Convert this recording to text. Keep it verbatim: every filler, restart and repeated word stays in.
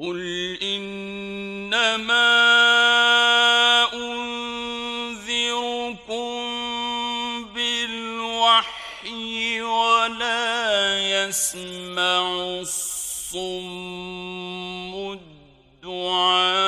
قل إنما أنذركم بالوحي ولا يسمع الصم الدعاء